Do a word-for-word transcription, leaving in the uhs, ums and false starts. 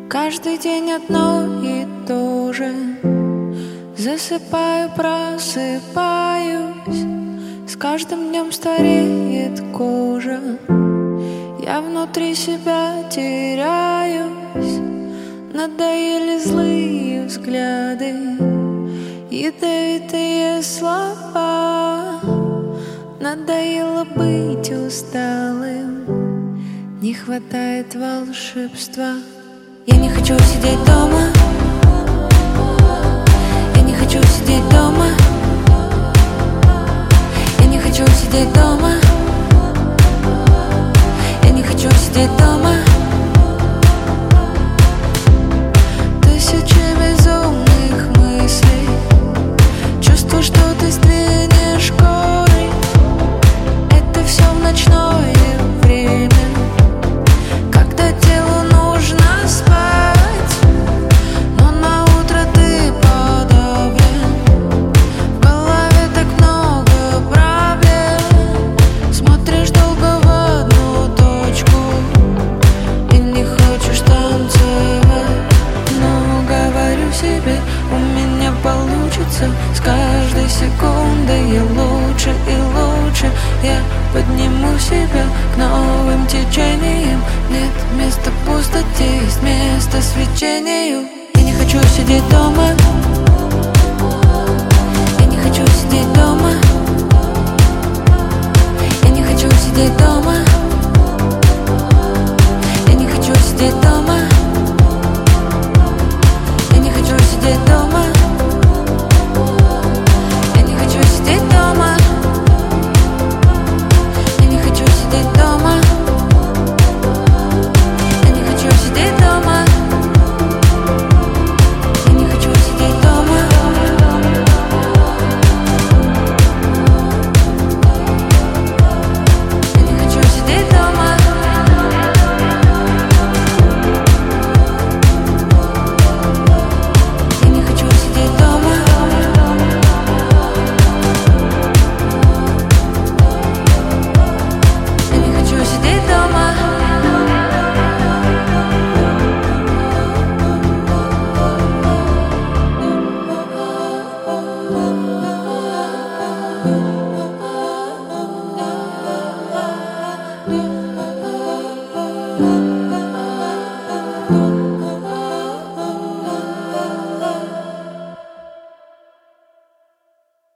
Каждый день одно и то же. Засыпаю, просыпаюсь. С каждым днем стареет кожа. Я внутри себя теряюсь. Надоели злые взгляды, ядовитые слова. Надоело быть усталым, не хватает волшебства. Я не хочу сидеть дома. Я не хочу сидеть дома. Я не хочу сидеть дома. Я не хочу сидеть дома. Тысячи безумных мыслей. Чувство, что ты сдвинешь горы. Это все в ночное время, когда телу нужно спать. Но на утро ты подавлен. В голове так много проблем. Смотришь долго в одну точку и не хочешь танцевать. Но говорю себе, у меня получится. С каждой секундой я лучше и лучше. Я подниму себя к новым течениям. Нет места пустоте, есть место свечению. Я не хочу сидеть дома. Я не хочу сидеть дома. Я не хочу сидеть дома. Я не хочу сидеть дома.